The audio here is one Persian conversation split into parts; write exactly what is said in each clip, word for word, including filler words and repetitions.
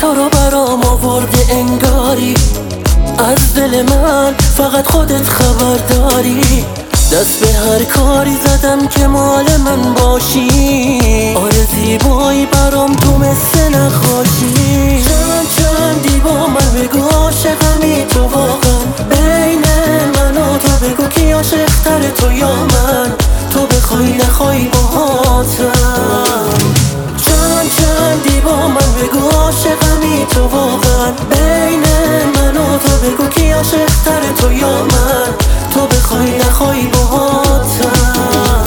تو رو برام آورده انگاری، از دل من فقط خودت خبر داری. دست به هر کاری زدم که مال من باشی، آره زیبایی برام تو مثل نقاشی. چند چندی با من بگو عاشقمی تو واقعا، بین من و تو بگو کی عاشق‌تر تو یا من، تو بخوای نخوای باهاتم. چند چندی با من بگو عاشقمی تو واقعا، بین من و تو بگو کی عاشق‌تر تو یا من، تو بخوای نخوای باهاتم.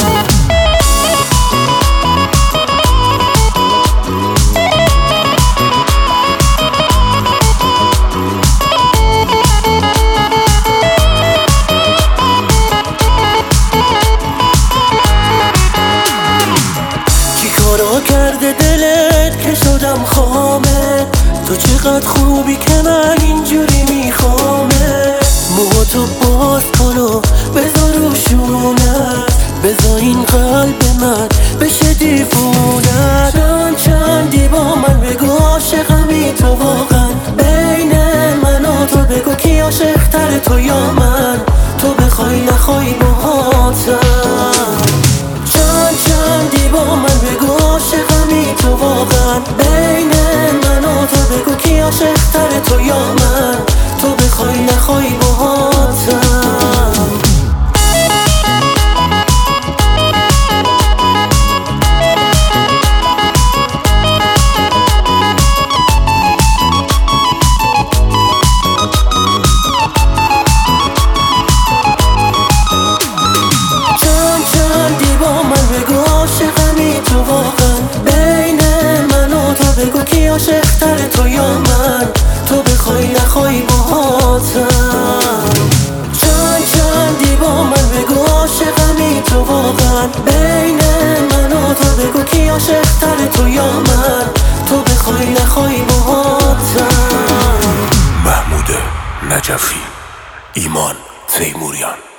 کارا کرده دلت که شدم خامه، تو چقدر خوبی که من اینجوری میخوامه. موهاتو باز کن و بذار روشونت، بذار این قلب من بشه دیوونت. چند چندی با من بگو عاشقمی تو واقعا، بین من و تو بگو کی عاشق‌تر تو یا من، تو بخوای نخوای باهاتم. چند چندی با من بگو عاشقمی تو واقعا، بین من و تو بگو کی عاشق‌تر تو یا من، تو بخوای نخوای باهاتم. چند چندی با من بگو عاشقمی تو واقعا، بین من و تو بگو کی عاشق‌تر تو یا من، تو بخوای نخوای باهاتم. چند چندی با من بگو عاشقمی تو واقعا، بین من و تو بگو کی عاشق‌تر تو یا من، تو بخوای نخوای باهاتم. محمود نجفی، ایمان تیموریان.